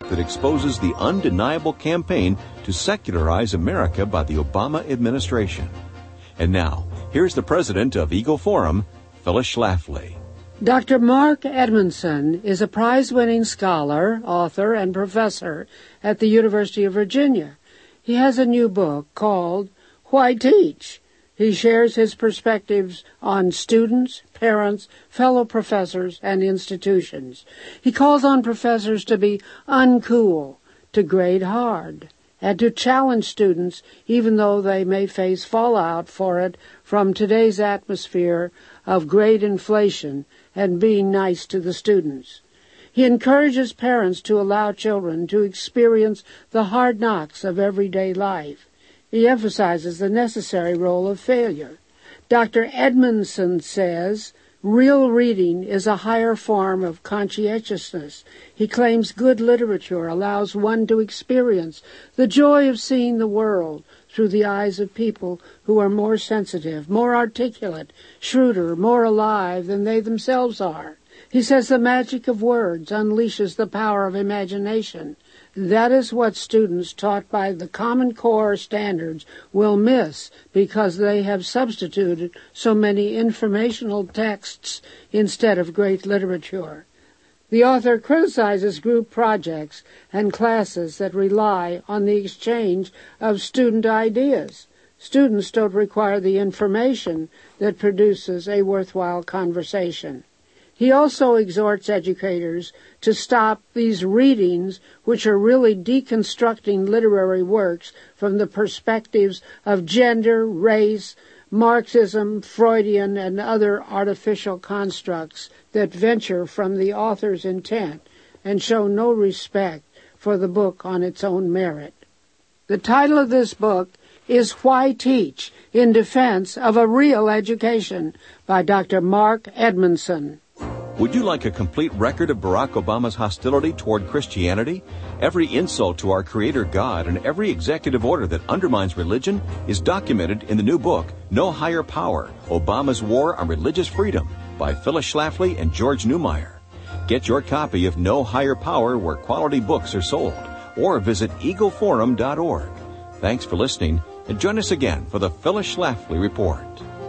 that exposes the undeniable campaign to secularize America by the Obama administration. And now, here's the president of Eagle Forum, Phyllis Schlafly. Dr. Mark Edmondson is a prize-winning scholar, author, and professor at the University of Virginia. He has a new book called Why Teach? He shares his perspectives on students, parents, fellow professors, and institutions. He calls on professors to be uncool, to grade hard, and to challenge students even though they may face fallout for it from today's atmosphere of grade inflation and being nice to the students. He encourages parents to allow children to experience the hard knocks of everyday life. He emphasizes the necessary role of failure. Dr. Edmondson says, real reading is a higher form of conscientiousness. He claims good literature allows one to experience the joy of seeing the world through the eyes of people who are more sensitive, more articulate, shrewder, more alive than they themselves are. He says the magic of words unleashes the power of imagination. That is what students taught by the Common Core standards will miss because they have substituted so many informational texts instead of great literature. The author criticizes group projects and classes that rely on the exchange of student ideas. Students don't require the information that produces a worthwhile conversation. He also exhorts educators to stop these readings, which are really deconstructing literary works from the perspectives of gender, race, Marxism, Freudian, and other artificial constructs that venture from the author's intent and show no respect for the book on its own merit. The title of this book is Why Teach? In Defense of a Real Education by Dr. Mark Edmondson. Would you like a complete record of Barack Obama's hostility toward Christianity? Every insult to our Creator God and every executive order that undermines religion is documented in the new book, No Higher Power, Obama's War on Religious Freedom, by Phyllis Schlafly and George Newmeyer. Get your copy of No Higher Power where quality books are sold, or visit eagleforum.org. Thanks for listening, and join us again for the Phyllis Schlafly Report.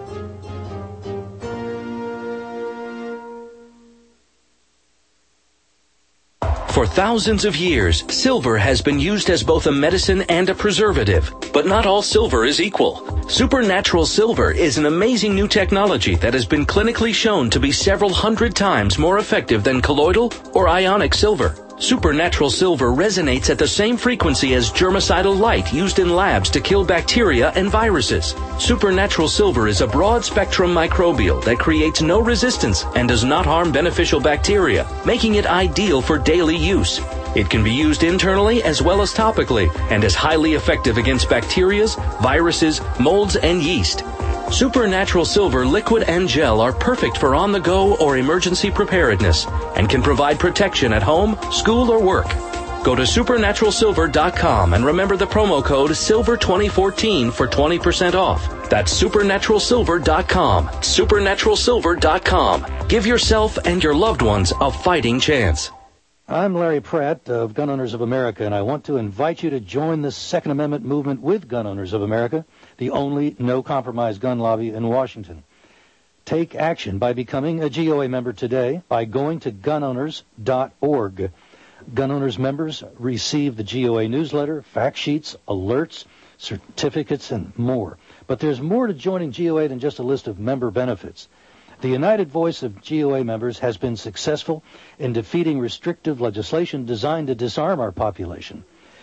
For thousands of years, silver has been used as both a medicine and a preservative. But not all silver is equal. Supernatural Silver is an amazing new technology that has been clinically shown to be several hundred times more effective than colloidal or ionic silver. Supernatural Silver resonates at the same frequency as germicidal light used in labs to kill bacteria and viruses. Supernatural Silver is a broad-spectrum microbial that creates no resistance and does not harm beneficial bacteria, making it ideal for daily use. It can be used internally as well as topically and is highly effective against bacteria, viruses, molds, and yeast. Supernatural Silver liquid and gel are perfect for on-the-go or emergency preparedness and can provide protection at home, school, or work. Go to supernaturalsilver.com and remember the promo code SILVER2014 for 20% off. That's supernaturalsilver.com. Supernaturalsilver.com. Give yourself and your loved ones a fighting chance. I'm Larry Pratt of Gun Owners of America, and I want to invite you to join the Second Amendment movement with Gun Owners of America, the only no-compromise gun lobby in Washington. Take action by becoming a GOA member today by going to gunowners.org. Gun Owners members receive the GOA newsletter, fact sheets, alerts, certificates, and more. But there's more to joining GOA than just a list of member benefits. The united voice of GOA members has been successful in defeating restrictive legislation designed to disarm our population.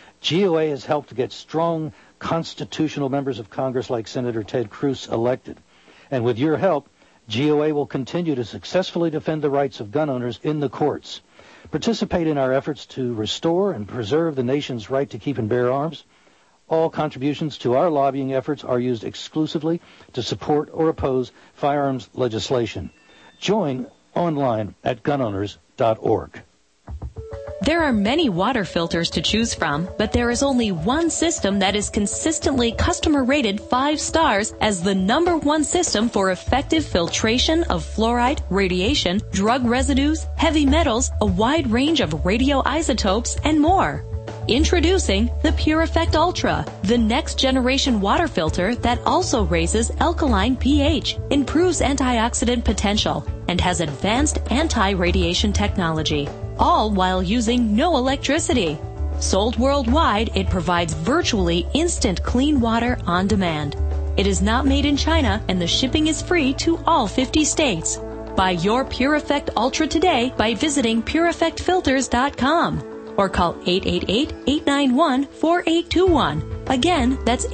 GOA has helped to get strong constitutional members of Congress like Senator Ted Cruz elected. And with your help, GOA will continue to successfully defend the rights of gun owners in the courts. Participate in our efforts to restore and preserve the nation's right to keep and bear arms. All contributions to our lobbying efforts are used exclusively to support or oppose firearms legislation. Join online at gunowners.org. There are many water filters to choose from, but there is only one system that is consistently customer rated 5 stars as the #1 system for effective filtration of fluoride, radiation, drug residues, heavy metals, a wide range of radioisotopes, and more. Introducing the Pure Effect Ultra, the next generation water filter that also raises alkaline pH, improves antioxidant potential, and has advanced anti-radiation technology, all while using no electricity. Sold worldwide, it provides virtually instant clean water on demand. It is not made in China, and the shipping is free to all 50 states. Buy your Pure Effect Ultra today by visiting PureEffectFilters.com. or call 888-891-4821. Again, that's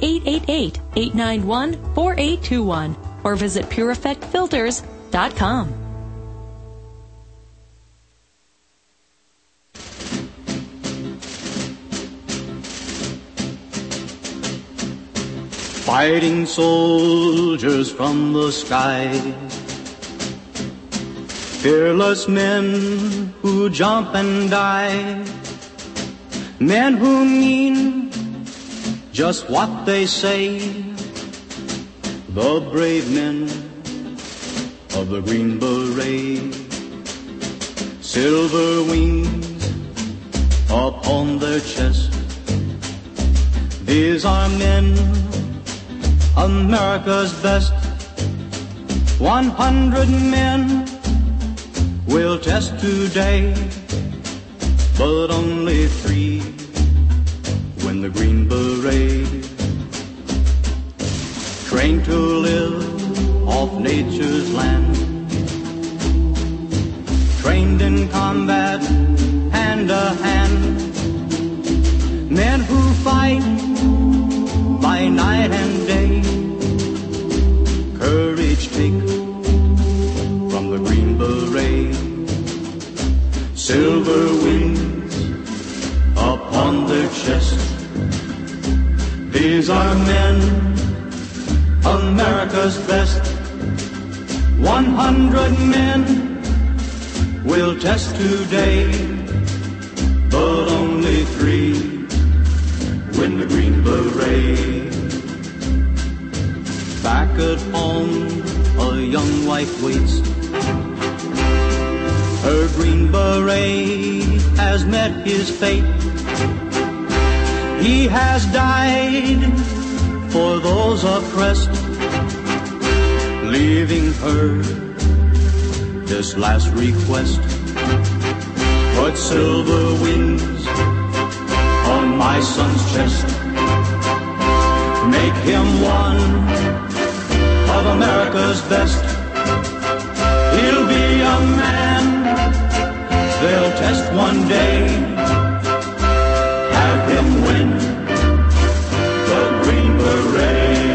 888-891-4821. Or visit PureEffectFilters.com. Fighting soldiers from the sky, fearless men who jump and die, men who mean just what they say, the brave men of the Green Beret, silver wings upon their chest. These are men, America's best. 100 men will test today, but only 3 win the Green Beret. Trained to live off nature's land, trained in combat hand to hand, men who fight by night and day, courage take from the Green Beret, silver wings upon their chest. These are men, America's best. 100 men will test today, but only 3 win the Green Beret. Back at home, a young wife waits. Her Green Beret has met his fate. He has died for those oppressed, leaving her this last request. Put silver wings on my son's chest. Make him one of America's best. He'll be a man they'll test one day. Have him win the Green Beret.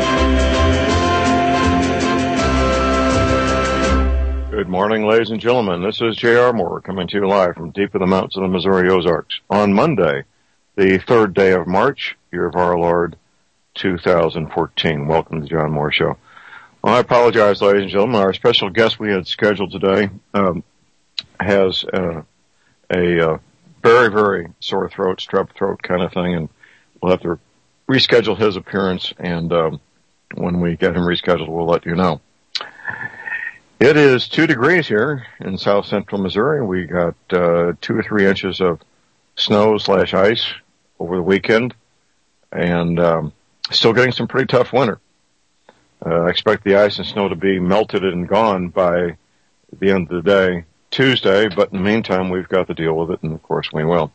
Good morning, ladies and gentlemen. This is J.R. Moore coming to you live from deep in the mountains of the Missouri Ozarks on Monday, the 3rd day of March, year of our Lord, 2014. Welcome to the John Moore Show. Well, I apologize, ladies and gentlemen. Our special guest we had scheduled today has a very, very sore throat, strep throat kind of thing, and we'll have to reschedule his appearance, and when we get him rescheduled, we'll let you know. It is 2 degrees here in south central Missouri. We got 2 or 3 inches of snow/ice over the weekend, and still getting some pretty tough winter. I expect the ice and snow to be melted and gone by the end of the day Tuesday, but in the meantime, we've got to deal with it, and of course we will.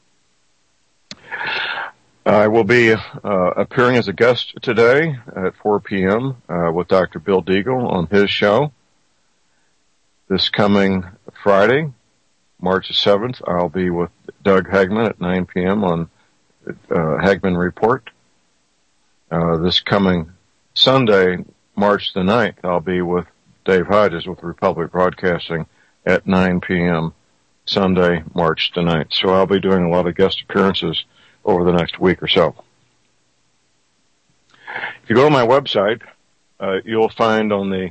I will be appearing as a guest today at 4 p.m. With Dr. Bill Deagle on his show. This coming Friday, March 7th, I'll be with Doug Hagman at 9 p.m. on Hagman Report. This coming Sunday, March the 9th, I'll be with Dave Hodges with Republic Broadcasting at 9 p.m. Sunday, March the 9th. So I'll be doing a lot of guest appearances over the next week or so. If you go to my website, you'll find on the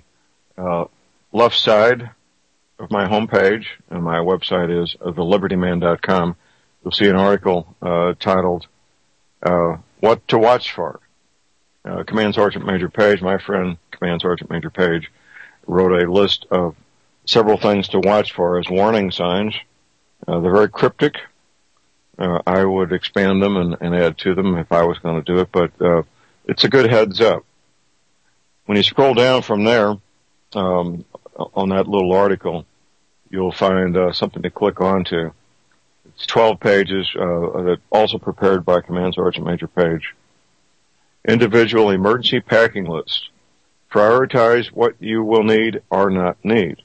left side of my homepage, and my website is thelibertyman.com, you'll see an article titled What to Watch For. Command Sergeant Major Page, my friend Command Sergeant Major Page, wrote a list of several things to watch for as warning signs. They're very cryptic. I would expand them and add to them if I was going to do it, but it's a good heads up. When you scroll down from there, on that little article, you'll find something to click onto. It's 12 pages, that also prepared by Command Sergeant Major Page. Individual emergency packing list. Prioritize what you will need or not need.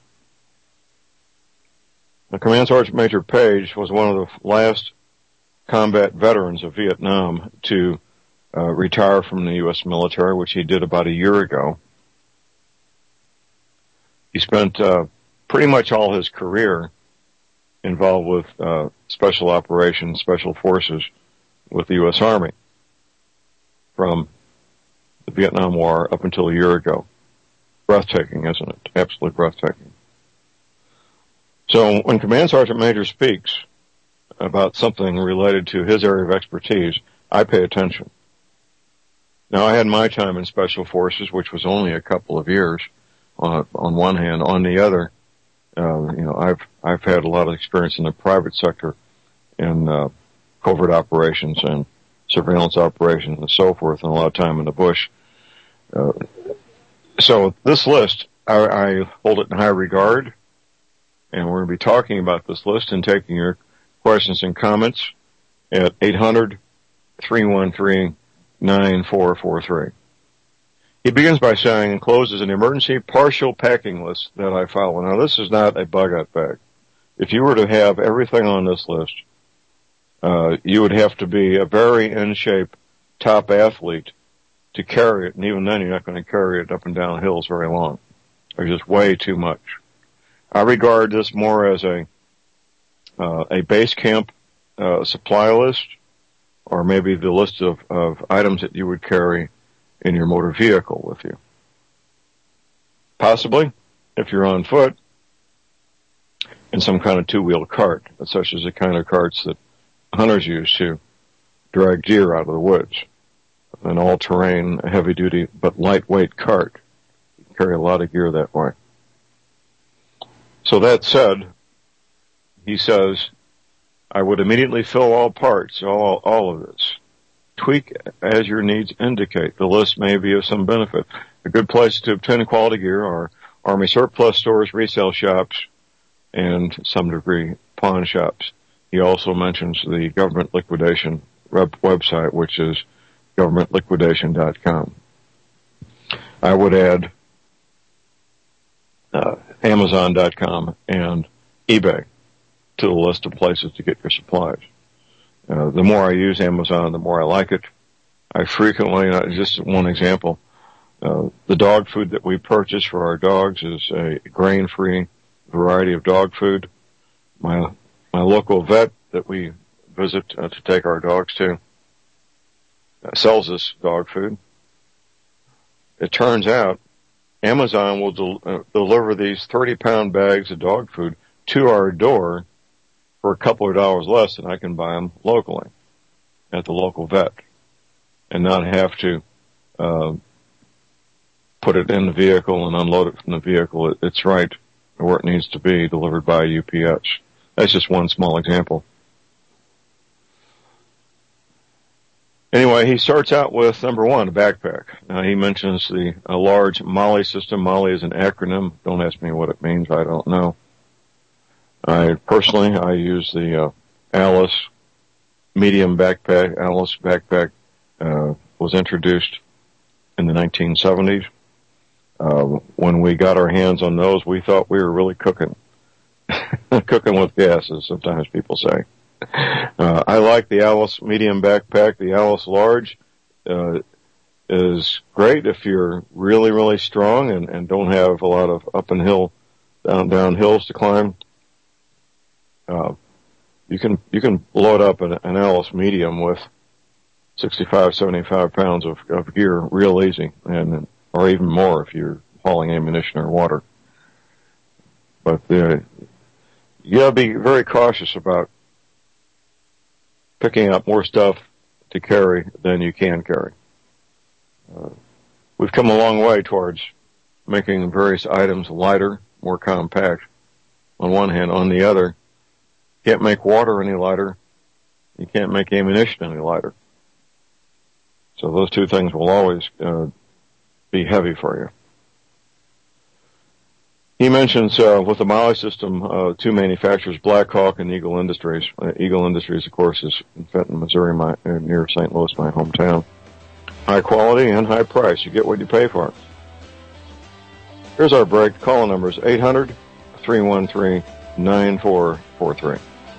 Now, Command Sergeant Major Page was one of the last combat veterans of Vietnam to retire from the U.S. military, which he did about a year ago. He spent pretty much all his career involved with special operations, special forces with the U.S. Army from the Vietnam War up until a year ago. Breathtaking, isn't it? Absolutely breathtaking. So when Command Sergeant Major speaks about something related to his area of expertise, I pay attention. Now, I had my time in Special Forces, which was only a couple of years on one hand. On the other, I've had a lot of experience in the private sector in covert operations and surveillance operations and so forth, and a lot of time in the bush. So this list, I hold it in high regard, and we're going to be talking about this list and taking your questions and comments at 800-313-9443. He begins by saying, encloses an emergency partial packing list that I follow. Now, this is not a bug-out bag. If you were to have everything on this list, you would have to be a very in-shape top athlete to carry it, and even then you're not going to carry it up and down hills very long. There's just way too much. I regard this more as a base camp supply list, or maybe the list of items that you would carry in your motor vehicle with you. Possibly, if you're on foot, in some kind of two-wheel cart, such as the kind of carts that hunters use to drag deer out of the woods. An all-terrain, heavy-duty, but lightweight cart. You can carry a lot of gear that way. So that said, he says, I would immediately fill all parts, all of this. Tweak as your needs indicate. The list may be of some benefit. A good place to obtain quality gear are Army surplus stores, resale shops, and to some degree pawn shops. He also mentions the government liquidation website, which is governmentliquidation.com. I would add Amazon.com and eBay to the list of places to get your supplies. The more I use Amazon, the more I like it. I frequently, just one example, the dog food that we purchase for our dogs is a grain-free variety of dog food. My local vet that we visit to take our dogs to sells us dog food. It turns out Amazon will deliver these 30-pound bags of dog food to our door for a couple of dollars less than I can buy them locally at the local vet, and not have to put it in the vehicle and unload it from the vehicle. It's right where it needs to be, delivered by UPS. That's just one small example. Anyway, he starts out with, number one, a backpack. Now, he mentions a large MOLLE system. MOLLE is an acronym. Don't ask me what it means. I don't know. I use the Alice medium backpack. Alice backpack was introduced in the 1970s. When we got our hands on those, we thought we were really cooking. Cooking with gas, as sometimes people say. I like the Alice medium backpack. The Alice large is great if you're really, really strong and don't have a lot of down hills to climb. You can load up an Alice medium with 65, 75 pounds of gear real easy, or even more if you're hauling ammunition or water. But you gotta be very cautious about picking up more stuff to carry than you can carry. We've come a long way towards making various items lighter, more compact, on one hand. On the other, you can't make water any lighter. You can't make ammunition any lighter. So those two things will always be heavy for you. He mentions with the Molly system, two manufacturers, Blackhawk and Eagle Industries. Eagle Industries, of course, is in Fenton, Missouri, near St. Louis, my hometown. High quality and high price. You get what you pay for. Here's our break. Call numbers 800-313-9443.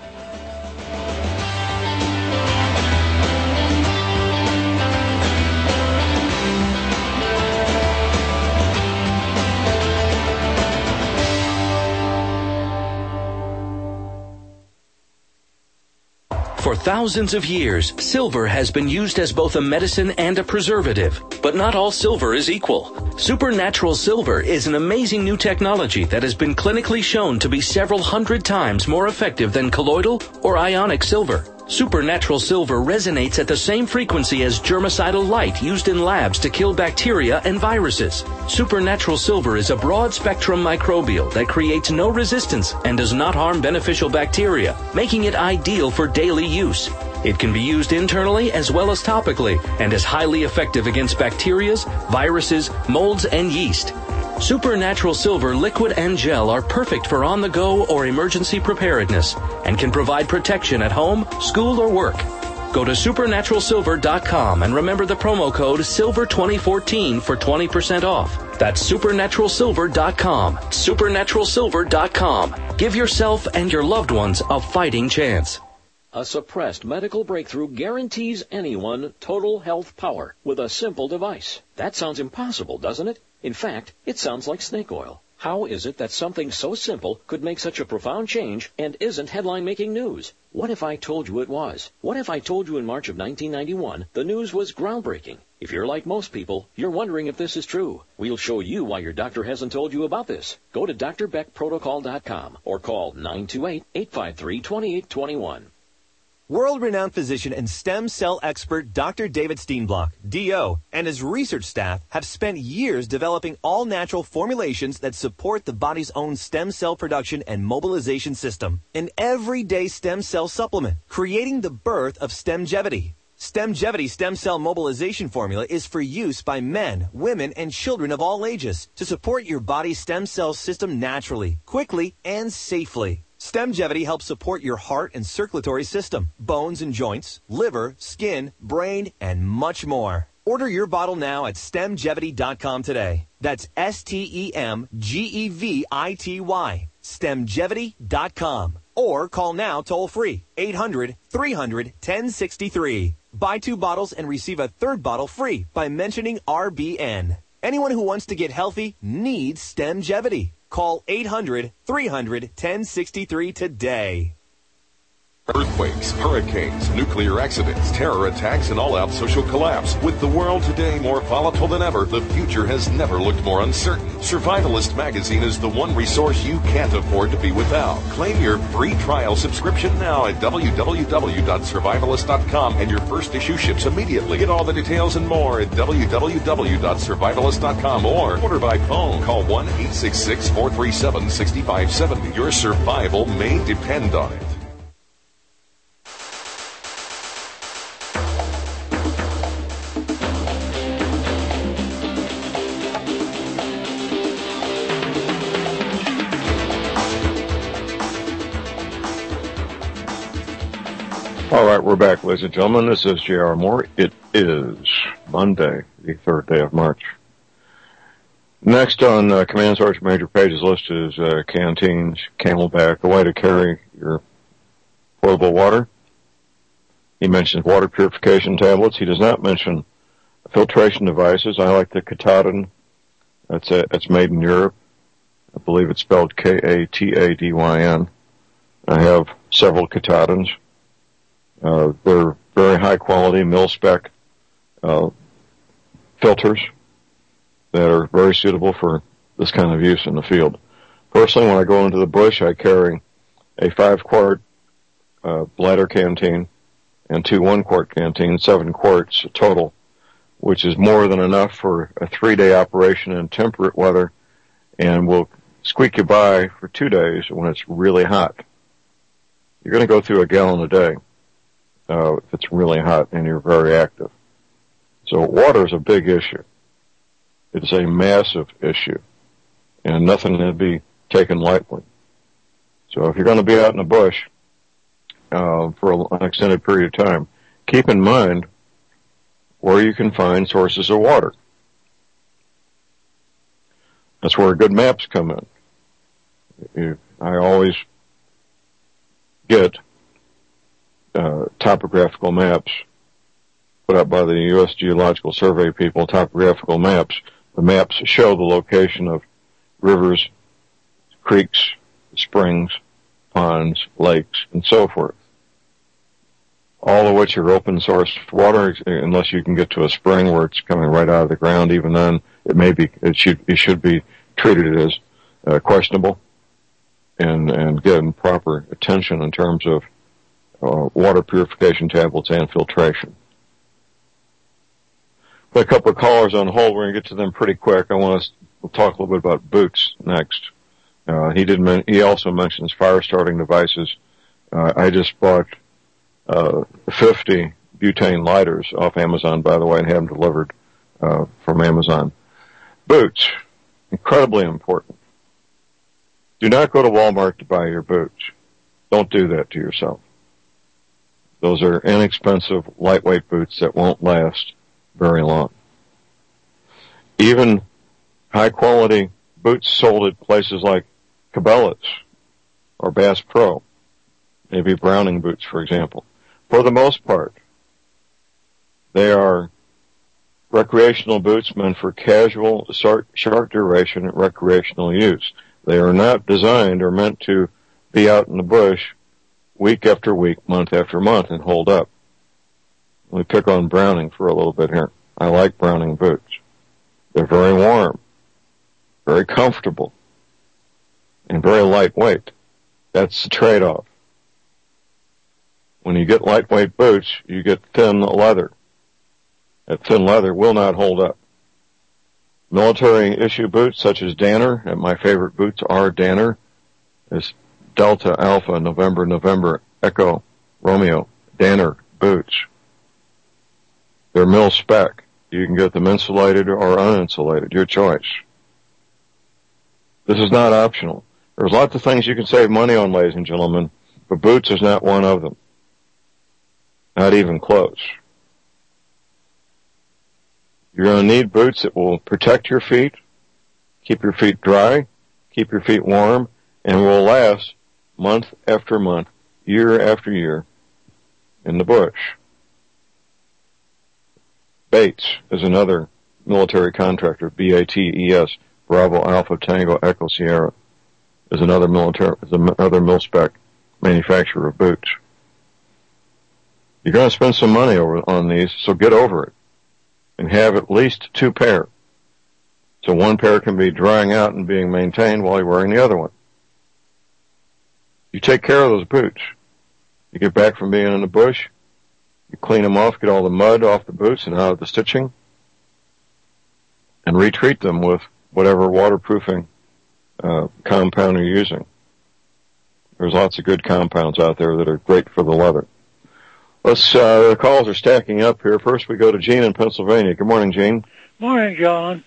For thousands of years, silver has been used as both a medicine and a preservative. But not all silver is equal. Supernatural silver is an amazing new technology that has been clinically shown to be several hundred times more effective than colloidal or ionic silver. Supernatural silver resonates at the same frequency as germicidal light used in labs to kill bacteria and viruses. Supernatural silver is a broad-spectrum microbial that creates no resistance and does not harm beneficial bacteria, making it ideal for daily use. It can be used internally as well as topically and is highly effective against bacteria, viruses, molds, and yeast. Supernatural silver liquid and gel are perfect for on-the-go or emergency preparedness and can provide protection at home, school, or work. Go to supernaturalsilver.com and remember the promo code SILVER2014 for 20% off. That's supernaturalsilver.com. Supernaturalsilver.com. Give yourself and your loved ones a fighting chance. A suppressed medical breakthrough guarantees anyone total health power with a simple device. That sounds impossible, doesn't it? In fact, it sounds like snake oil. How is it that something so simple could make such a profound change and isn't headline-making news? What if I told you it was? What if I told you in March of 1991 the news was groundbreaking? If you're like most people, you're wondering if this is true. We'll show you why your doctor hasn't told you about this. Go to drbeckprotocol.com or call 928-853-2821. World-renowned physician and stem cell expert Dr. David Steenblock, D.O., and his research staff have spent years developing all-natural formulations that support the body's own stem cell production and mobilization system. An everyday stem cell supplement, creating the birth of Stemgevity. Stemgevity stem cell mobilization formula is for use by men, women, and children of all ages to support your body's stem cell system naturally, quickly, and safely. Stemgevity helps support your heart and circulatory system, bones and joints, liver, skin, brain, and much more. Order your bottle now at stemgevity.com today. That's STEMGEVITY, stemgevity.com. Or call now toll-free, 800-300-1063. Buy 2 bottles and receive a 3rd bottle free by mentioning RBN. Anyone who wants to get healthy needs Stemgevity. Call 800-300-1063 today. Earthquakes, hurricanes, nuclear accidents, terror attacks, and all-out social collapse. With the world today more volatile than ever, the future has never looked more uncertain. Survivalist magazine is the one resource you can't afford to be without. Claim your free trial subscription now at www.survivalist.com, and your first issue ships immediately. Get all the details and more at www.survivalist.com or order by phone. Call 1-866-437-6570. Your survival may depend on it. All right, we're back, ladies and gentlemen. This is J.R. Moore. It is Monday, the 3rd day of March. Next on Command Sergeant Major Page's list is canteens, Camelback, a way to carry your potable water. He mentions water purification tablets. He does not mention filtration devices. I like the Katahdin. It's made in Europe. I believe it's spelled Katadyn. I have several Katahdins. They're very high quality mil-spec filters that are very suitable for this kind of use in the field. Personally, when I go into the bush, I carry a 5-quart bladder canteen and 2 1-quart canteens, 7 quarts total, which is more than enough for a 3-day operation in temperate weather and will squeak you by for 2 days when it's really hot. You're going to go through a gallon a day if it's really hot and you're very active. So water is a big issue. It's a massive issue, and nothing to be taken lightly. So if you're going to be out in the bush for an extended period of time, keep in mind where you can find sources of water. That's where good maps come in. I always get topographical maps put up by the U.S. Geological Survey people, topographical maps. The maps show the location of rivers, creeks, springs, ponds, lakes, and so forth. All of which are open source water, unless you can get to a spring where it's coming right out of the ground. Even then, it should be treated as questionable and given proper attention in terms of water purification tablets and filtration. Got a couple of callers on hold. We're going to get to them pretty quick. We'll talk a little bit about boots next. He also mentions fire starting devices. I just bought 50 butane lighters off Amazon, by the way, and have them delivered from Amazon. Boots, incredibly important. Do not go to Walmart to buy your boots. Don't do that to yourself. Those are inexpensive, lightweight boots that won't last very long. Even high-quality boots sold at places like Cabela's or Bass Pro, maybe Browning boots, for example. For the most part, they are recreational boots meant for casual, short duration recreational use. They are not designed or meant to be out in the bush week after week, month after month, and hold up. Let me pick on Browning for a little bit here. I like Browning boots. They're very warm, very comfortable, and very lightweight. That's the trade-off. When you get lightweight boots, you get thin leather. That thin leather will not hold up. Military issue boots such as Danner, and my favorite boots are Danner, is Delta, Alpha, November, Echo, Romeo, Danner boots. They're mil-spec. You can get them insulated or uninsulated, your choice. This is not optional. There's lots of things you can save money on, ladies and gentlemen, but boots is not one of them. Not even close. You're going to need boots that will protect your feet, keep your feet dry, keep your feet warm, and will last month after month, year after year in the bush. Bates is another military contractor, B-A-T-E-S, Bravo Alpha Tango Echo Sierra, is another mil-spec manufacturer of boots. You're going to spend some money on these, so get over it and have at least 2 pair. So 1 pair can be drying out and being maintained while you're wearing the other one. You take care of those boots. You get back from being in the bush, you clean them off, get all the mud off the boots and out of the stitching, and retreat them with whatever waterproofing compound you're using. There's lots of good compounds out there that are great for the leather. The calls are stacking up here. First we go to Gene in Pennsylvania. Good morning, Gene. Morning, John.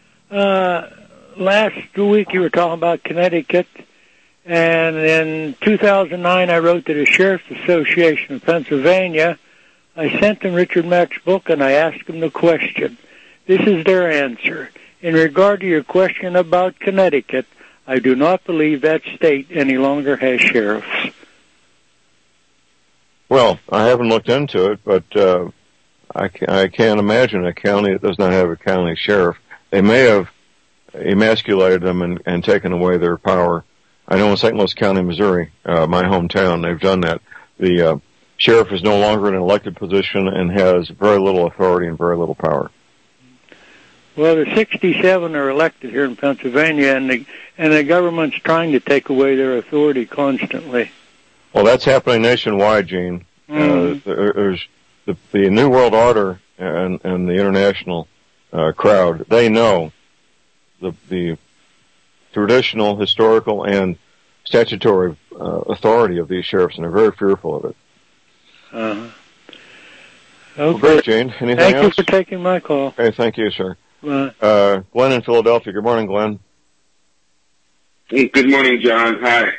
Last week you were talking about Connecticut, and in 2009 I wrote to the Sheriff's Association of Pennsylvania. I sent them Richard Mack's book and I asked them the question. This is their answer. In regard to your question about Connecticut, I do not believe that state any longer has sheriffs. Well, I haven't looked into it, but I can't imagine a county that does not have a county sheriff. They may have emasculated them and taken away their power. I know in St. Louis County, Missouri, my hometown, they've done that. The sheriff is no longer in an elected position and has very little authority and very little power. Well, the 67 are elected here in Pennsylvania, and the government's trying to take away their authority constantly. Well, that's happening nationwide, Gene. There's the New World Order and the international crowd. They know the traditional, historical, and statutory authority of these sheriffs, and are very fearful of it. Okay. Well, great, Gene. Anything else? Thank you for taking my call. Okay, thank you, sir. Bye. Glenn in Philadelphia. Good morning, Glenn. Hey, good morning, John. Hi.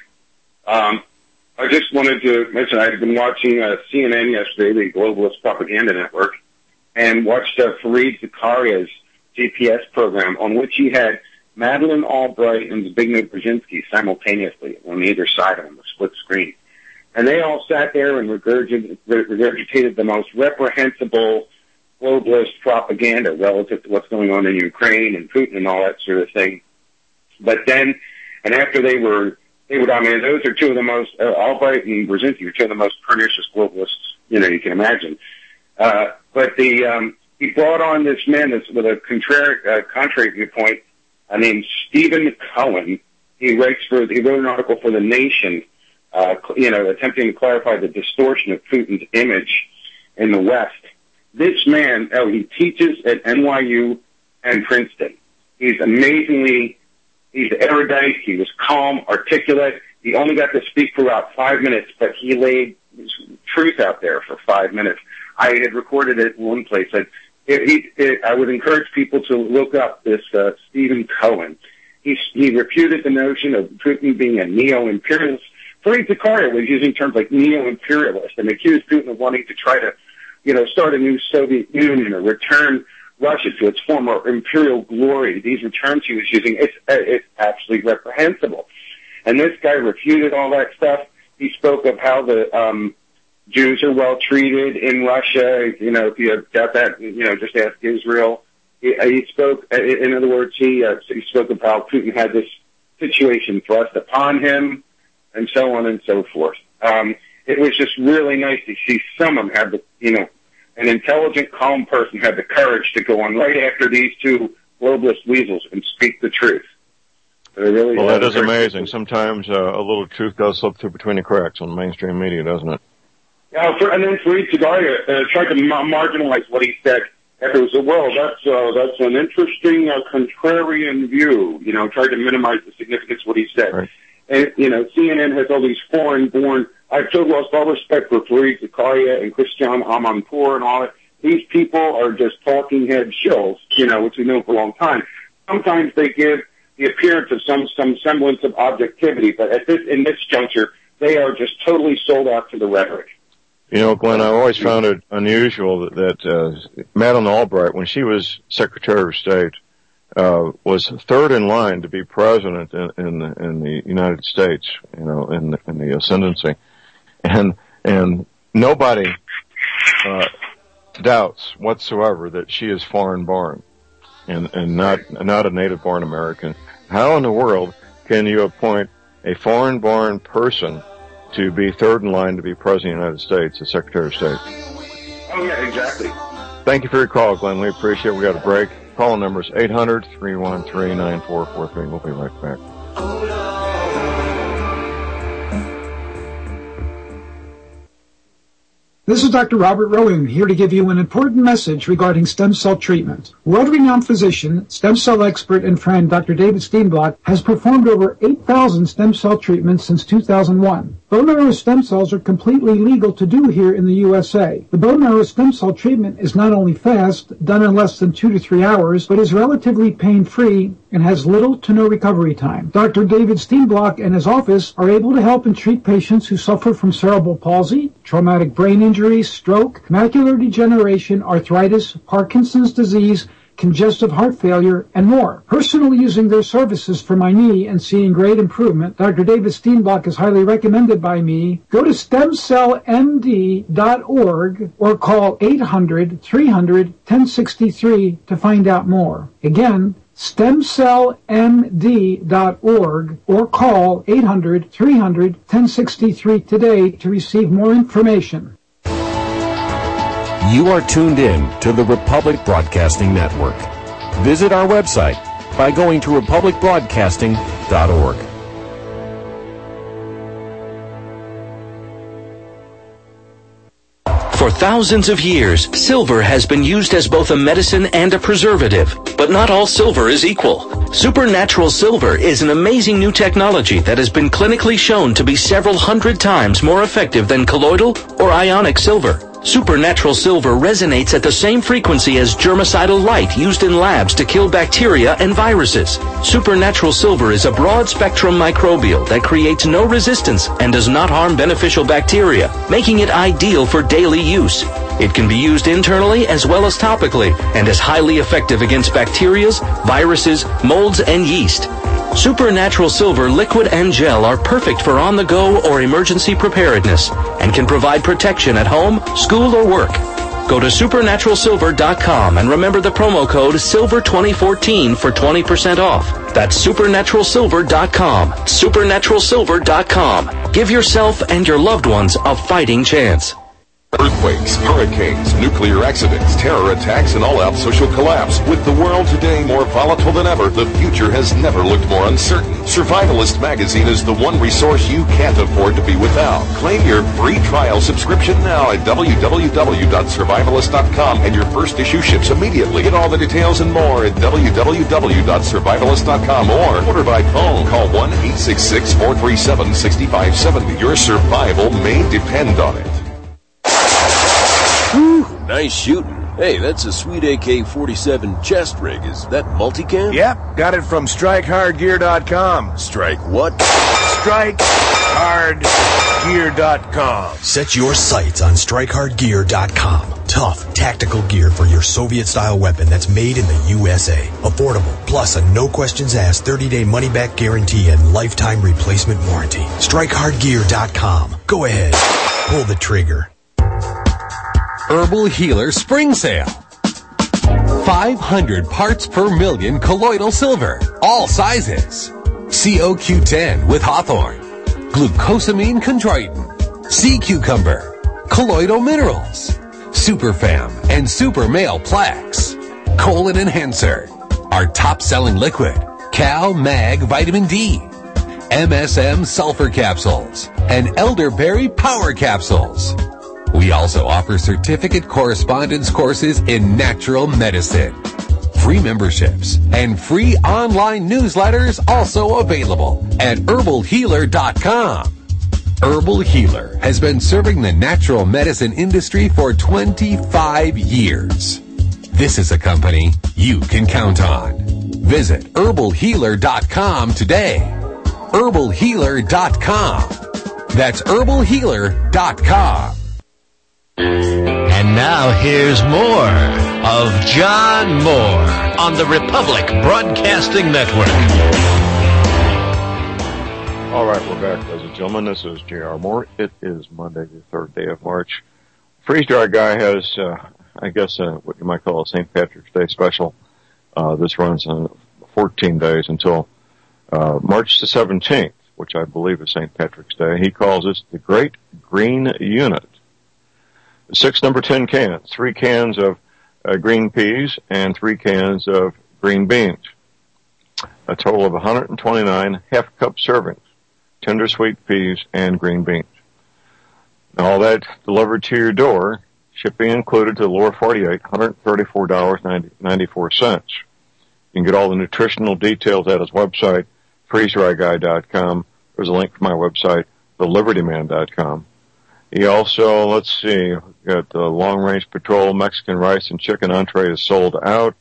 I just wanted to mention I've been watching CNN yesterday, the Globalist Propaganda Network, and watched Fareed Zakaria's GPS program, on which he had Madeleine Albright and Zbigniew Brzezinski simultaneously on either side of him, a split screen. And they all sat there and regurgitated the most reprehensible globalist propaganda relative to what's going on in Ukraine and Putin and all that sort of thing. But then, and after I mean, those are two of the most, Albright and Brzezinski are two of the most pernicious globalists, you can imagine. But he brought on this man with a contrary viewpoint, named Stephen Cohen. He wrote an article for The Nation, attempting to clarify the distortion of Putin's image in the West. This man, he teaches at NYU and Princeton. He's erudite. He was calm, articulate. He only got to speak for about 5 minutes, but he laid truth out there for 5 minutes. I had recorded it in one place. I would encourage people to look up this Stephen Cohen. He refuted the notion of Putin being a neo-imperialist. Fareed Zakaria was using terms like neo-imperialist and accused Putin of wanting to try to, start a new Soviet Union or return Russia to its former imperial glory. These are terms he was using. It's actually reprehensible. And this guy refuted all that stuff. He spoke of how the Jews are well treated in Russia. If you doubt that, just ask Israel. He spoke, in other words, he spoke of how Putin had this situation thrust upon him, and so on and so forth. It was just really nice to see someone have an intelligent, calm person have the courage to go on right after these two globalist weasels and speak the truth. Well, that is amazing. Sometimes a little truth does slip through between the cracks on mainstream media, doesn't it? Yeah, and then Fareed Zakaria tried to marginalize what he said. After it was, that's an interesting contrarian view. Tried to minimize the significance of what he said. Right. And CNN has all these foreign-born. I've so lost all respect for Fareed Zakaria and Christiane Amanpour and all that. These people are just talking head shills, which we know for a long time. Sometimes they give the appearance of some semblance of objectivity, but in this juncture, they are just totally sold out to the rhetoric. Glenn, I always found it unusual that Madeleine Albright, when she was Secretary of State, was third in line to be president in the United States, in the ascendancy, and nobody doubts whatsoever that she is foreign-born and not a native-born American. How in the world can you appoint a foreign-born person to be third in line to be President of the United States, as Secretary of State? Oh, yeah, exactly. Thank you for your call, Glenn. We appreciate it. We got a break. Call number is 800-313-9443. We'll be right back. This is Dr. Robert Rowan, here to give you an important message regarding stem cell treatment. World-renowned physician, stem cell expert, and friend Dr. David Steenblock has performed over 8,000 stem cell treatments since 2001. Bone marrow stem cells are completely legal to do here in the USA. The bone marrow stem cell treatment is not only fast, done in less than 2 to 3 hours, but is relatively pain-free and has little to no recovery time. Dr. David Steenblock and his office are able to help and treat patients who suffer from cerebral palsy, traumatic brain injury, stroke, macular degeneration, arthritis, Parkinson's disease, congestive heart failure, and more. Personally using their services for my knee and seeing great improvement, Dr. David Steenblock is highly recommended by me. Go to stemcellmd.org or call 800-300-1063 to find out more. Again, stemcellmd.org or call 800-300-1063 today to receive more information. You are tuned in to the Republic Broadcasting Network. Visit our website by going to republicbroadcasting.org. For thousands of years, silver has been used as both a medicine and a preservative. But not all silver is equal. Supernatural silver is an amazing new technology that has been clinically shown to be several hundred times more effective than colloidal or ionic silver. Supernatural silver resonates at the same frequency as germicidal light used in labs to kill bacteria and viruses. Supernatural silver is a broad-spectrum microbial that creates no resistance and does not harm beneficial bacteria, making it ideal for daily use. It can be used internally as well as topically and is highly effective against bacteria, viruses, molds, and yeast. Supernatural silver liquid and gel are perfect for on-the-go or emergency preparedness and can provide protection at home, school, or work. Go to supernaturalsilver.com and remember the promo code SILVER2014 for 20% off. That's supernaturalsilver.com. Supernaturalsilver.com. Give yourself and your loved ones a fighting chance. Earthquakes, hurricanes, nuclear accidents, terror attacks, and all-out social collapse. With the world today more volatile than ever, the future has never looked more uncertain. Survivalist magazine is the one resource you can't afford to be without. Claim your free trial subscription now at www.survivalist.com, and your first issue ships immediately. Get all the details and more at www.survivalist.com or order by phone. Call 1-866-437-6570. Your survival may depend on it. Whew, nice shooting. Hey, that's a sweet AK-47 chest rig. Is that multicam? Yep, got it from StrikeHardGear.com. Strike what? StrikeHardGear.com. Set your sights on StrikeHardGear.com. Tough, tactical gear for your Soviet-style weapon that's made in the USA. Affordable, plus a no-questions-asked 30-day money-back guarantee and lifetime replacement warranty. StrikeHardGear.com. Go ahead, pull the trigger. Herbal Healer Spring Sale. 500 parts per million colloidal silver. All sizes. COQ10 with hawthorn. Glucosamine chondroitin. Sea cucumber. Colloidal minerals. Superfam and Super Male Plaques. Colon Enhancer. Our top-selling liquid. Cal Mag Vitamin D. MSM Sulfur Capsules. And Elderberry Power Capsules. We also offer certificate correspondence courses in natural medicine. Free memberships and free online newsletters also available at herbalhealer.com. Herbal Healer has been serving the natural medicine industry for 25 years. This is a company you can count on. Visit herbalhealer.com today. herbalhealer.com. That's herbalhealer.com. And now here's more of John Moore on the Republic Broadcasting Network. All right, we're back, ladies and gentlemen. This is J.R. Moore. It is Monday, the 3rd day of March. Freeze Dry Guy has, what you might call a St. Patrick's Day special. This runs on 14 days until March the 17th, which I believe is St. Patrick's Day. He calls this the Great Green Unit. 6 number 10 cans, 3 cans of green peas and 3 cans of green beans. A total of 129 half-cup servings, tender sweet peas and green beans. Now, all that delivered to your door, shipping included to the lower 48, $134.94. You can get all the nutritional details at his website, freezedryguy.com. There's a link to my website, thelibertyman.com. He also, got the Long Range Patrol Mexican rice and chicken entree is sold out.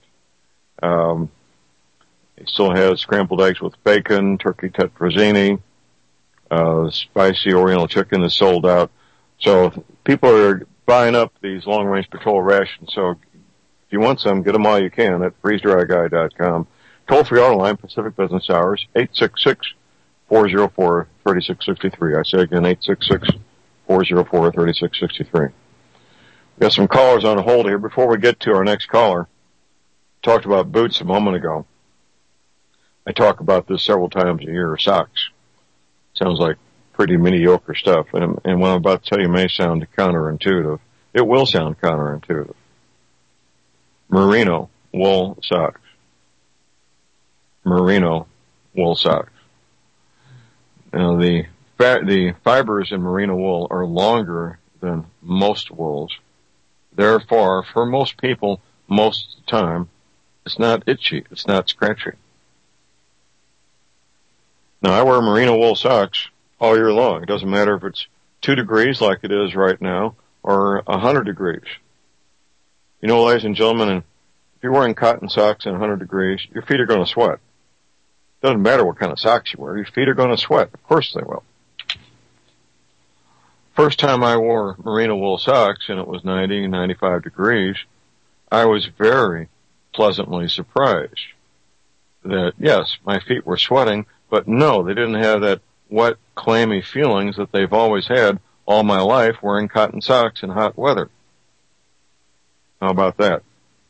He still has scrambled eggs with bacon, turkey tetrazzini, spicy Oriental chicken is sold out. So people are buying up these Long Range Patrol rations. So if you want some, get them all you can at freezedryguy.com. Toll-free auto line, Pacific Business Hours, 866-404-3663. I say again, 866-404-3663. We got some callers on hold here. Before we get to our next caller, talked about boots a moment ago. I talk about this several times a year, socks. Sounds like pretty mediocre stuff. And what I'm about to tell you may sound counterintuitive. It will sound counterintuitive. Merino wool socks. Merino wool socks. Now, the fibers in merino wool are longer than most wools, Therefore, for most people, most of the time, it's not itchy. It's not scratchy. Now, I wear merino wool socks all year long. It doesn't matter if it's 2 degrees like it is right now or 100 degrees. You know, ladies and gentlemen, if you're wearing cotton socks in 100 degrees, your feet are going to sweat. It doesn't matter what kind of socks you wear. Your feet are going to sweat. Of course they will. First time I wore merino wool socks and it was 90, 95 degrees, I was very pleasantly surprised that, yes, my feet were sweating, but no, they didn't have that wet, clammy feelings that they've always had all my life wearing cotton socks in hot weather. How about that?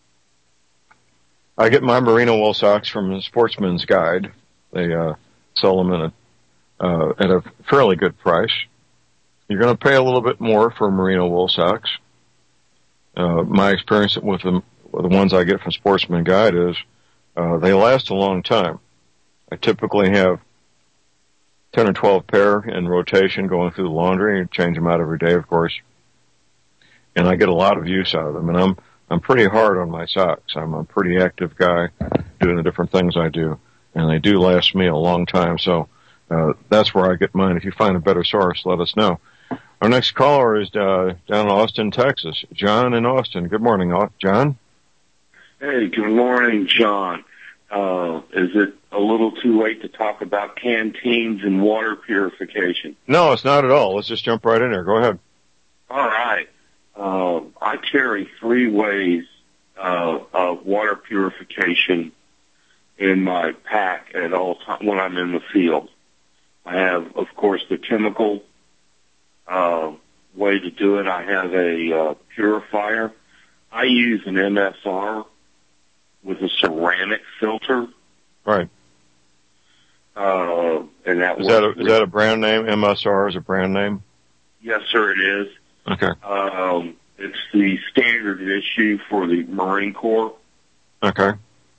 I get my merino wool socks from Sportsman's Guide. They sell them at a fairly good price. You're going to pay a little bit more for merino wool socks. My experience with the ones I get from Sportsman's Guide is they last a long time. I typically have 10 or 12 pair in rotation going through the laundry and change them out every day, of course. And I get a lot of use out of them. And I'm pretty hard on my socks. I'm a pretty active guy doing the different things I do. And they do last me a long time. So that's where I get mine. If you find a better source, let us know. Our next caller is down in Austin, Texas. John in Austin. Good morning, John. Hey, good morning, John. Is it a little too late to talk about canteens and water purification? No, it's not at all. Let's just jump right in there. Go ahead. All right. I carry 3 ways of water purification in my pack at all times when I'm in the field. I have, of course, the chemical way to do it. I have a purifier. I use an MSR with a ceramic filter. Right. And that is that a brand name? MSR is a brand name? Yes, sir, it is. Okay. It's the standard issue for the Marine Corps. Okay.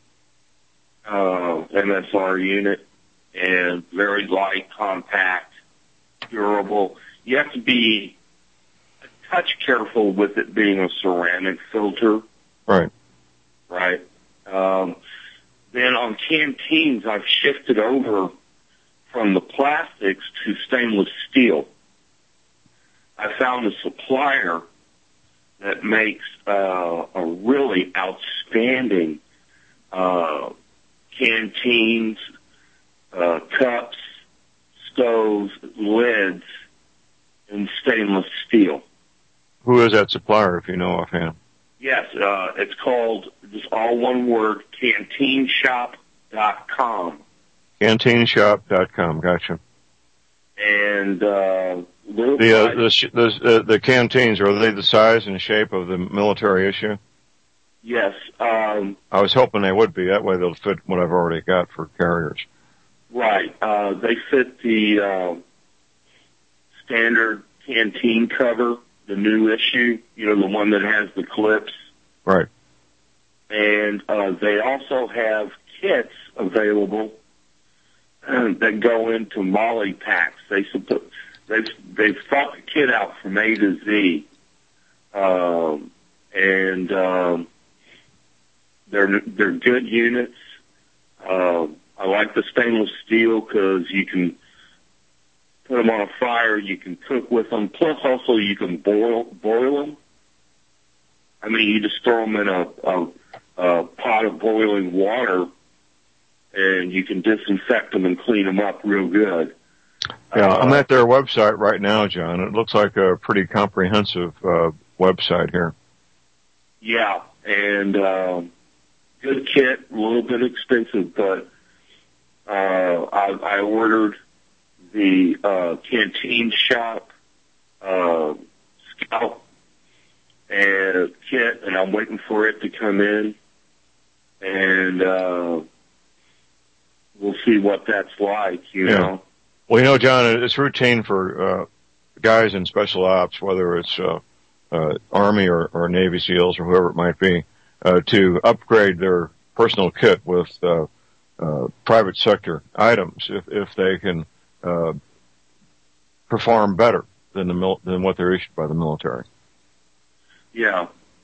MSR unit, and very light, compact, durable. You have to be a touch careful with it being a ceramic filter. Right. Right. Then on canteens, I've shifted over from the plastics to stainless steel. I found a supplier that makes a really outstanding canteens, cups, stoves, lids in stainless steel. Who is that supplier, if you know offhand? Yes, it's called, just all one word, canteenshop.com. Canteenshop.com, gotcha. And the canteens, are they the size and shape of the military issue? Yes. I was hoping they would be. That way they'll fit what I've already got for carriers. Right. They fit the standard canteen cover, the new issue, the one that has the clips. Right. And they also have kits available that go into molly packs. They've thought the kit out from A to Z, and they're good units. I like the stainless steel because you can put them on a fire, you can cook with them. Plus, also you can boil them. I mean, you just throw them in a pot of boiling water, and you can disinfect them and clean them up real good. Yeah, I'm at their website right now, John. It looks like a pretty comprehensive website here. Yeah, and good kit, a little bit expensive, but I ordered the Canteen Shop Scout and kit, and I'm waiting for it to come in, and we'll see what that's like, you know. Well, John, it's routine for guys in special ops, whether it's Army or Navy SEALs or whoever it might be, to upgrade their personal kit with private sector items if they can perform better than what they're issued by the military. Yeah,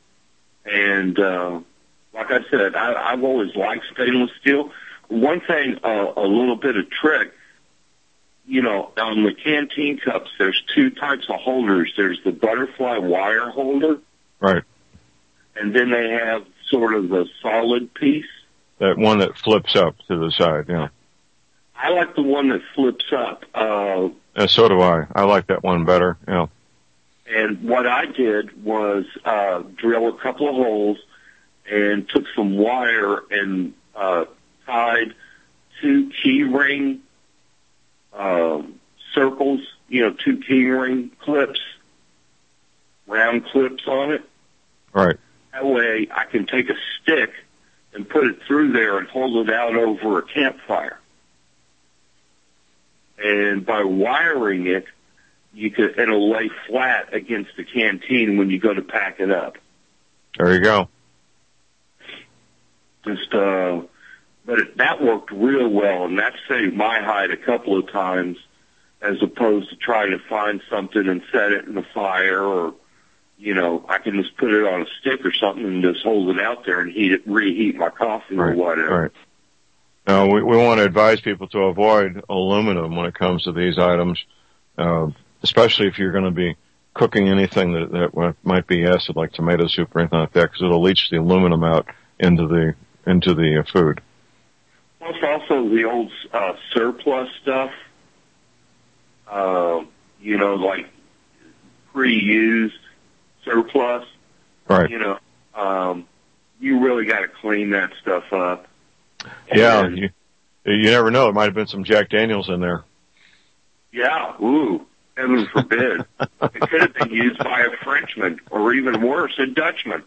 And like I said, I've always liked stainless steel. One thing, a little bit of trick, you know, on the canteen cups, there's two types of holders. There's the butterfly wire holder. Right. And then they have sort of the solid piece. That one that flips up to the side, yeah. I like the one that flips up. So do I. I like that one better, yeah. And what I did was drill a couple of holes and took some wire and tied two key ring circles, you know, two key ring clips, round clips on it. Right. That way I can take a stick and put it through there and hold it out over a campfire. And by wiring it, it'll lay flat against the canteen when you go to pack it up. There you go. But that worked real well, and that saved my hide a couple of times, as opposed to trying to find something and set it in the fire, or, you know, I can just put it on a stick or something and just hold it out there and reheat my coffee or whatever. Right. Now, we want to advise people to avoid aluminum when it comes to these items, especially if you're going to be cooking anything that might be acid, like tomato soup or anything like that, because it'll leach the aluminum out into the food. Plus, also the old surplus stuff, you know, like pre-used surplus. Right. You know, you really got to clean that stuff up. Yeah, you never know. It might have been some Jack Daniels in there. Yeah, ooh, heaven forbid. It could have been used by a Frenchman, or even worse, a Dutchman.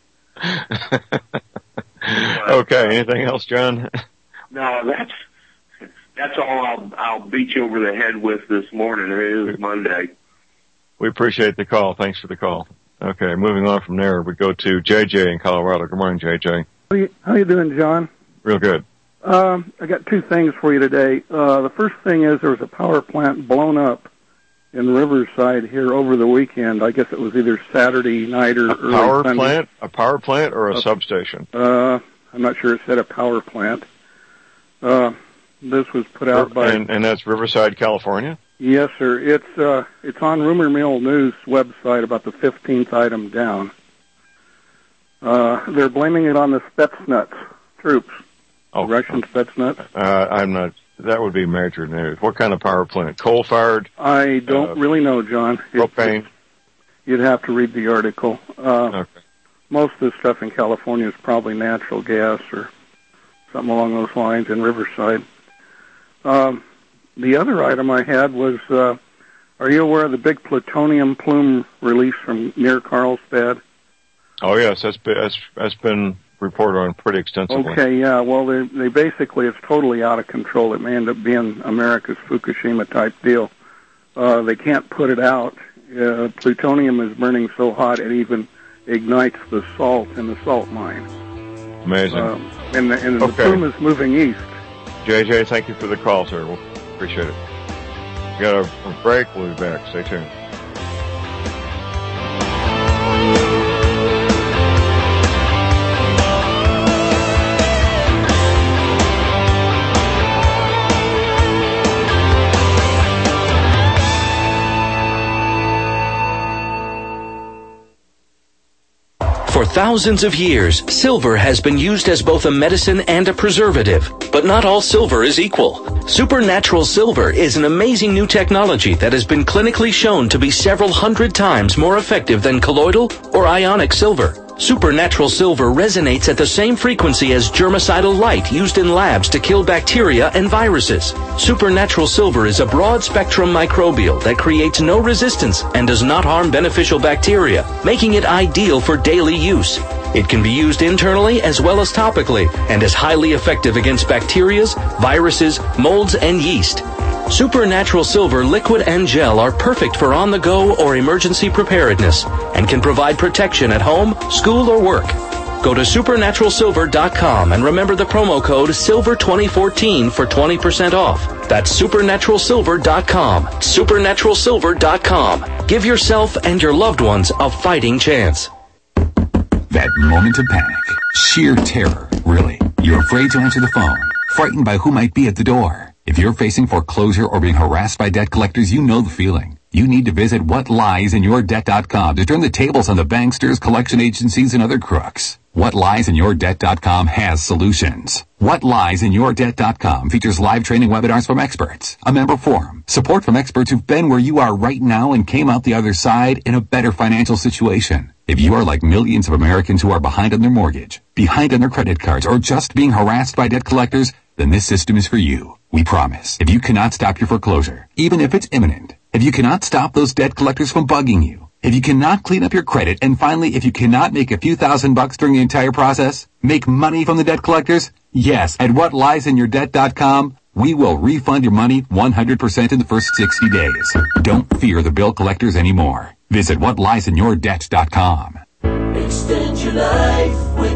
Okay, anything else, John? No, that's all I'll beat you over the head with this morning. It is Monday. We appreciate the call. Thanks for the call. Okay, moving on from there, we go to JJ in Colorado. Good morning, JJ. How you doing, John? Real good. I got two things for you today. The first thing is there was a power plant blown up in Riverside here over the weekend. I guess it was either Saturday night or early Sunday. A power plant or a substation? I'm not sure it said a power plant. This was put out by... And that's Riverside, California? Yes, sir. It's on Rumor Mill News website, about the 15th item down. They're blaming it on the Spetsnaz troops. Oh, Russian Spetsnaz? I'm not... That would be major news. What kind of power plant? Coal-fired? I don't really know, John. Propane? You'd have to read the article. Okay. Most of the stuff in California is probably natural gas or something along those lines in Riverside. The other item I had was, are you aware of the big plutonium plume release from near Carlsbad? Oh, yes. That's been reported on pretty extensively. Okay, yeah. Well, they basically, it's totally out of control. It may end up being America's Fukushima type deal. They can't put it out. Plutonium is burning so hot it even ignites the salt in the salt mine. Amazing. And the plume is moving east. JJ, thank you for the call, sir. We'll appreciate it. We got a break. We'll be back. Stay tuned. For thousands of years, silver has been used as both a medicine and a preservative. But not all silver is equal. Supernatural Silver is an amazing new technology that has been clinically shown to be several hundred times more effective than colloidal or ionic silver. Supernatural Silver resonates at the same frequency as germicidal light used in labs to kill bacteria and viruses. Supernatural Silver is a broad-spectrum microbial that creates no resistance and does not harm beneficial bacteria, making it ideal for daily use. It can be used internally as well as topically and is highly effective against bacteria, viruses, molds, and yeast. Supernatural Silver liquid and gel are perfect for on-the-go or emergency preparedness and can provide protection at home, school, or work. Go to supernaturalsilver.com and remember the promo code SILVER2014 for 20% off. That's supernaturalsilver.com. Supernaturalsilver.com. Give yourself and your loved ones a fighting chance. That moment of panic. Sheer terror, really. You're afraid to answer the phone. Frightened by who might be at the door. If you're facing foreclosure or being harassed by debt collectors, you know the feeling. You need to visit whatliesInYourDebt.com to turn the tables on the banksters, collection agencies, and other crooks. WhatLiesInYourDebt.com has solutions. WhatLiesInYourDebt.com features live training webinars from experts, a member forum, support from experts who've been where you are right now and came out the other side in a better financial situation. If you are like millions of Americans who are behind on their mortgage, behind on their credit cards, or just being harassed by debt collectors, then this system is for you. We promise. If you cannot stop your foreclosure, even if it's imminent, if you cannot stop those debt collectors from bugging you, if you cannot clean up your credit, and finally, if you cannot make a few $1,000s during the entire process, make money from the debt collectors, yes, at WhatLiesInYourDebt.com, we will refund your money 100% in the first 60 days. Don't fear the bill collectors anymore. Visit WhatLiesInYourDebt.com. Extend your life with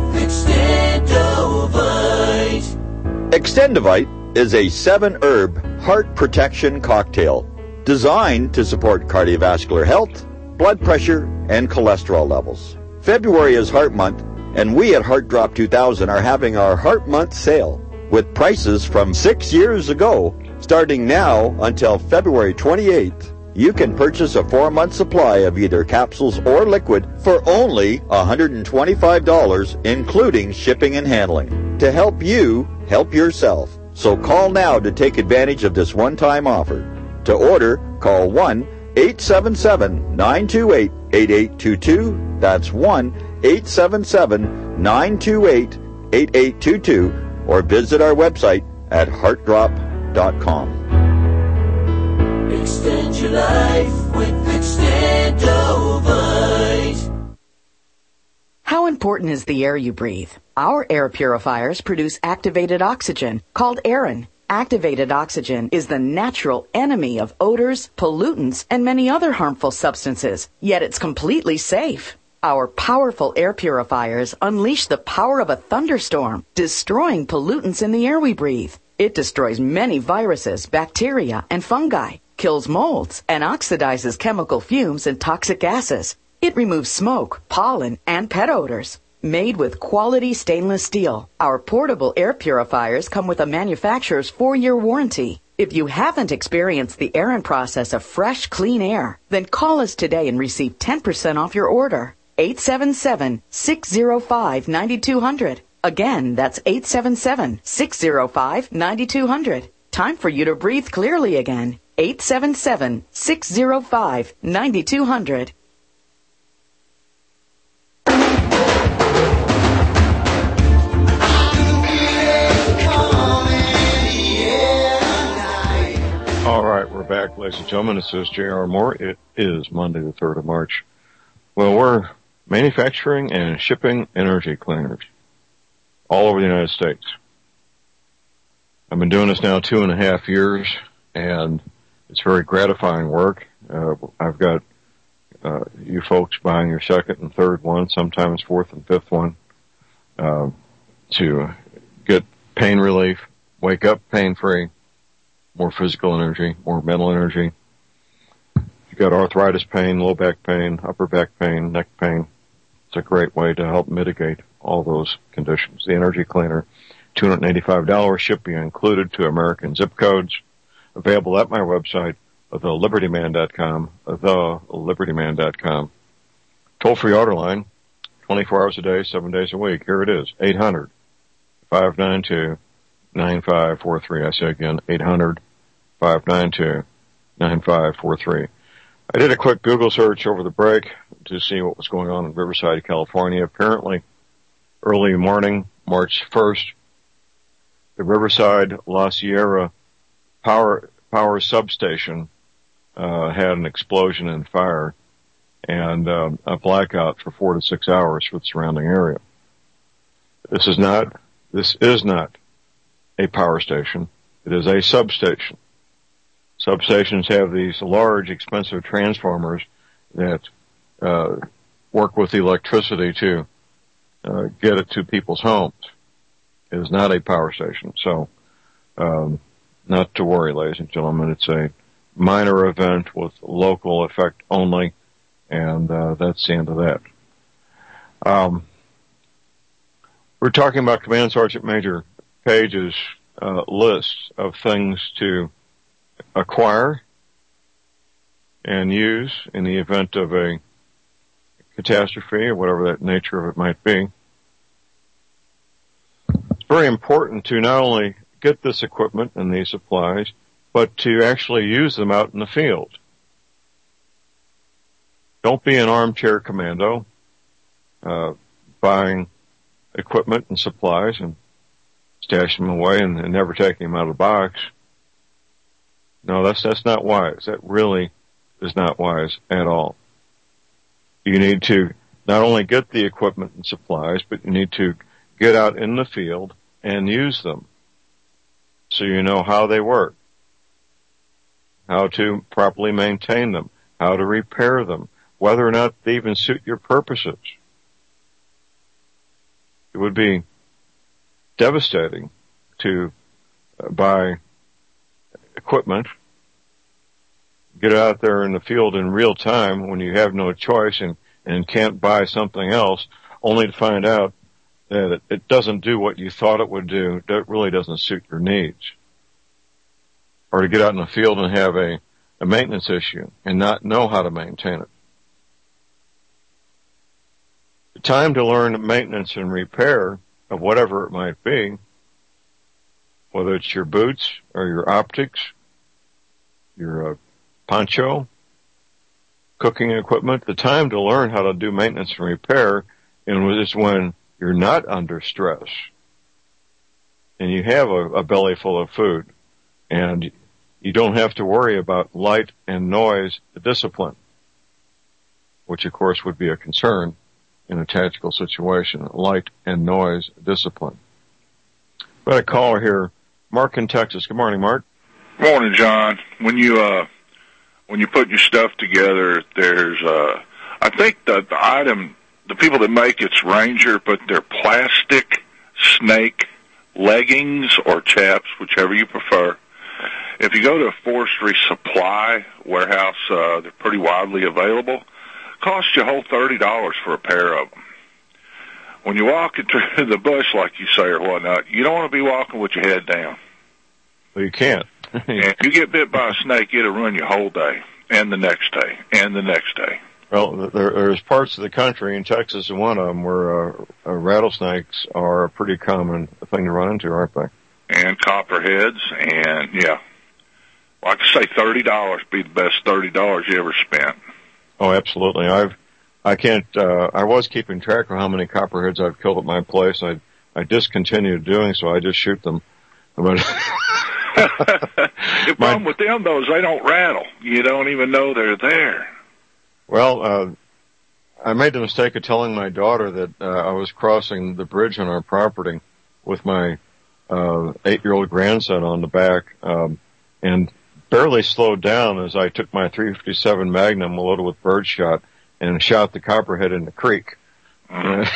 Extendovite. Extendovite is a 7-herb heart protection cocktail designed to support cardiovascular health, blood pressure, and cholesterol levels. February is Heart Month, and we at Heart Drop 2000 are having our Heart Month sale with prices from 6 years ago. Starting now until February 28th, you can purchase a 4-month supply of either capsules or liquid for only $125, including shipping and handling, to help you help yourself. So call now to take advantage of this one-time offer. To order, call 1-877-928-8822. That's 1-877-928-8822. Or visit our website at heartdrop.com. Extend your life with Extendovite. How important is the air you breathe? Our air purifiers produce activated oxygen, called Aeron. Activated oxygen is the natural enemy of odors, pollutants, and many other harmful substances, yet it's completely safe. Our powerful air purifiers unleash the power of a thunderstorm, destroying pollutants in the air we breathe. It destroys many viruses, bacteria, and fungi, kills molds, and oxidizes chemical fumes and toxic gases. It removes smoke, pollen, and pet odors. Made with quality stainless steel, our portable air purifiers come with a manufacturer's 4-year warranty. If you haven't experienced the Aeron process of fresh, clean air, then call us today and receive 10% off your order. 877-605-9200. Again, that's 877-605-9200. Time for you to breathe clearly again. 877-605-9200. All right, we're back, ladies and gentlemen. This is J.R. Moore. It is Monday, the 3rd of March. Well, we're manufacturing and shipping energy cleaners all over the United States. I've been doing this now 2.5 years, and it's very gratifying work. I've got you folks buying your second and third one, sometimes fourth and fifth one, to get pain relief, wake up pain-free, more physical energy, more mental energy. You've got arthritis pain, low back pain, upper back pain, neck pain. It's a great way to help mitigate all those conditions. The energy cleaner, $285, shipping included to American zip codes. Available at my website, thelibertyman.com, thelibertyman.com. Toll-free order line, 24 hours a day, 7 days a week. Here it is, 800-592-9543. I say again, 800-592-9543. I did a quick Google search over the break to see what was going on in Riverside, California. Apparently, early morning, March 1st, the Riverside La Sierra power substation had an explosion and fire and a blackout for 4 to 6 hours for the surrounding area. This is not a power station. It is a substation. Substations have these large, expensive transformers that work with electricity to get it to people's homes. It is not a power station. So, not to worry, ladies and gentlemen. It's a minor event with local effect only, and that's the end of that. We're talking about Command Sergeant Major Page's list of things to acquire and use in the event of a catastrophe or whatever that nature of it might be. It's very important to not only get this equipment and these supplies, but to actually use them out in the field. Don't be an armchair commando, buying equipment and supplies and stashing them away and never taking them out of the box. No, that's not wise. That really is not wise at all. You need to not only get the equipment and supplies, but you need to get out in the field and use them so you know how they work, how to properly maintain them, how to repair them, whether or not they even suit your purposes. It would be devastating to buy equipment, get out there in the field in real time when you have no choice and can't buy something else, only to find out that it doesn't do what you thought it would do. That really doesn't suit your needs. Or to get out in the field and have a maintenance issue and not know how to maintain it. The time to learn maintenance and repair of whatever it might be, whether it's your boots or your optics, your poncho, cooking equipment, the time to learn how to do maintenance and repair is when you're not under stress and you have a belly full of food and you don't have to worry about light and noise discipline, which of course would be a concern in a tactical situation, light and noise discipline. Got a caller here, Mark in Texas. Good morning, Mark. Morning, John. When you put your stuff together, there's I think the item, the people that make it's Ranger, but they're plastic snake leggings or chaps, whichever you prefer. If you go to a forestry supply warehouse, they're pretty widely available. Cost you a whole $30 for a pair of them. When you walk into the bush, like you say, or whatnot, you don't want to be walking with your head down. Well, you can't. And if you get bit by a snake, it'll ruin your whole day, and the next day, and the next day. Well, there's parts of the country, in Texas and one of them, where rattlesnakes are a pretty common thing to run into, aren't they? And copperheads, and yeah. Like I say, $30 be the best $30 you ever spent. Oh, absolutely. I was keeping track of how many copperheads I've killed at my place. I discontinued doing so. I just shoot them. But the problem with them, though, is they don't rattle. You don't even know they're there. Well, I made the mistake of telling my daughter that I was crossing the bridge on our property with my 8-year-old grandson on the back, and barely slowed down as I took my .357 Magnum loaded with birdshot and shot the copperhead in the creek. I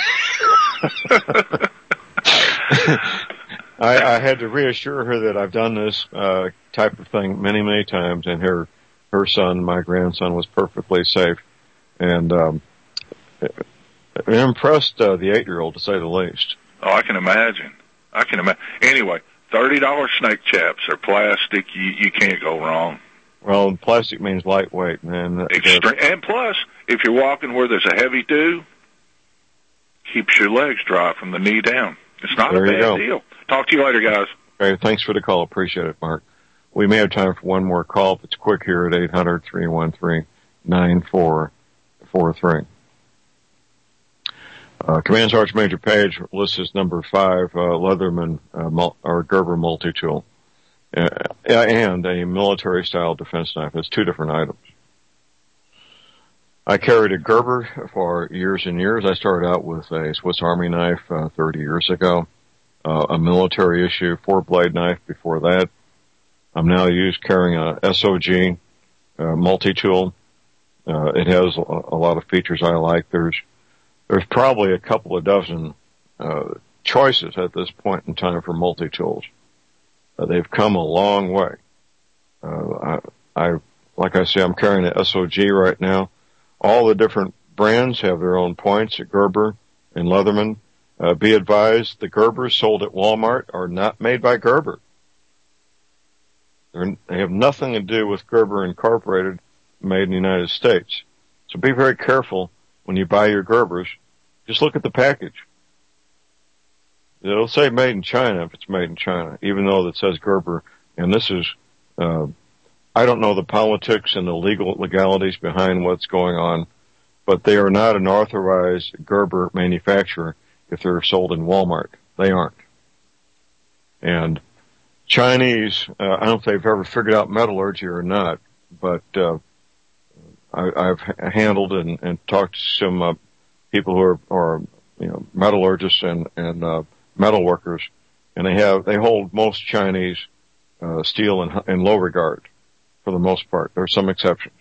had to reassure her that I've done this type of thing many, many times, and her son, my grandson, was perfectly safe. And it impressed the 8-year-old, to say the least. Oh, I can imagine. Anyway, $30 snake chaps are plastic. You can't go wrong. Well, plastic means lightweight, man. Extreme. And plus, if you're walking where there's a heavy dew, keeps your legs dry from the knee down. It's not a bad deal. Talk to you later, guys. Okay, thanks for the call. Appreciate it, Mark. We may have time for one more call if it's quick here at 800-313-9443. Command Sergeant Major Page lists as number 5, Leatherman or Gerber multi-tool, and a military-style defense knife. It's 2 different items. I carried a Gerber for years and years. I started out with a Swiss Army knife 30 years ago, a military issue 4-blade knife before that. I'm now carrying a SOG multi-tool. It has a lot of features I like. There's probably a couple of dozen choices at this point in time for multi-tools. They've come a long way. Like I say, I'm carrying the SOG right now. All the different brands have their own points at Gerber and Leatherman. Be advised, the Gerbers sold at Walmart are not made by Gerber. They have nothing to do with Gerber Incorporated, made in the United States. So be very careful when you buy your Gerbers. Just look at the package. It'll say made in China if it's made in China, even though it says Gerber. And this is, I don't know the politics and the legalities behind what's going on, but they are not an authorized Gerber manufacturer if they're sold in Walmart. They aren't. And Chinese, I don't know if they've ever figured out metallurgy or not, but I've handled and talked to some people who are metallurgists and metal workers, and they hold most Chinese steel in low regard for the most part. There are some exceptions.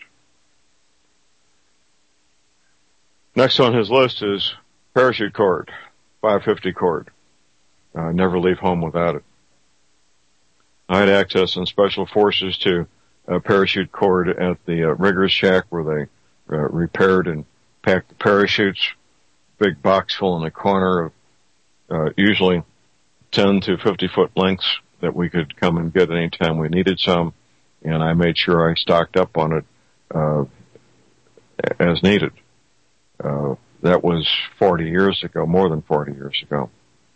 Next on his list is parachute cord, 550 cord. Never leave home without it. I had access in special forces to parachute cord at the riggers shack where they repaired and packed the parachutes. Big box full in the corner of usually 10 to 50 foot lengths that we could come and get anytime we needed some, and I made sure I stocked up on it as needed. That was 40 years ago, more than 40 years ago.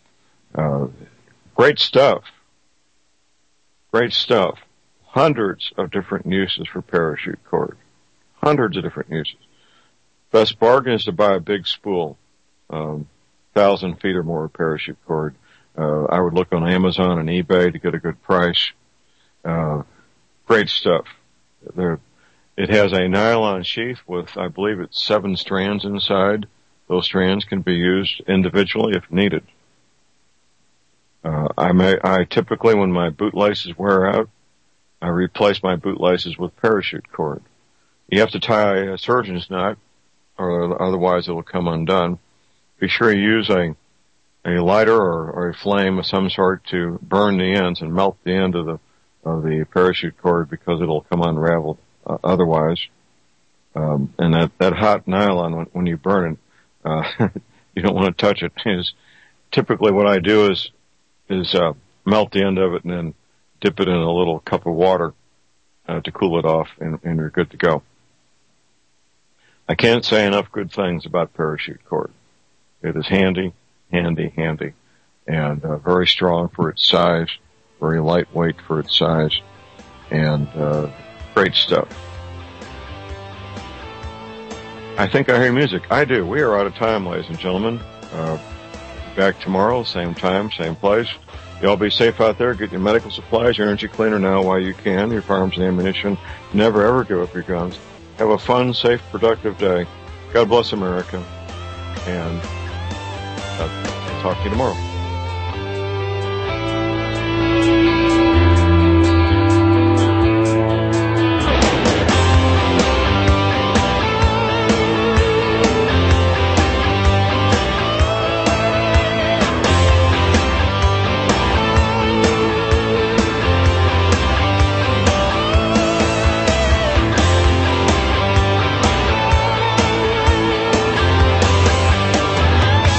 Great stuff. Great stuff. Hundreds of different uses for parachute cord. Hundreds of different uses. Best bargain is to buy a big spool, 1,000 feet or more of parachute cord. I would look on Amazon and eBay to get a good price. Great stuff. It has a nylon sheath with, I believe it's 7 strands inside. Those strands can be used individually if needed. I typically, when my boot laces wear out, I replace my boot laces with parachute cord. You have to tie a surgeon's knot, or otherwise it will come undone. Be sure you use a lighter or a flame of some sort to burn the ends and melt the end of the parachute cord, because it'll come unraveled otherwise. And that hot nylon, when you burn it, you don't want to touch it. Typically what I do is melt the end of it and then dip it in a little cup of water to cool it off, and you're good to go. I can't say enough good things about parachute cord. It is handy, and very strong for its size, very lightweight for its size, and great stuff. I think I hear music. I do. We are out of time, ladies and gentlemen. Back tomorrow, same time, same place. Y'all be safe out there. Get your medical supplies, your energy cleaner now while you can, your firearms and ammunition. Never ever give up your guns. Have a fun, safe, productive day. God bless America. And I'll talk to you tomorrow.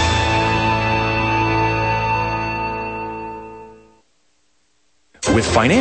With financial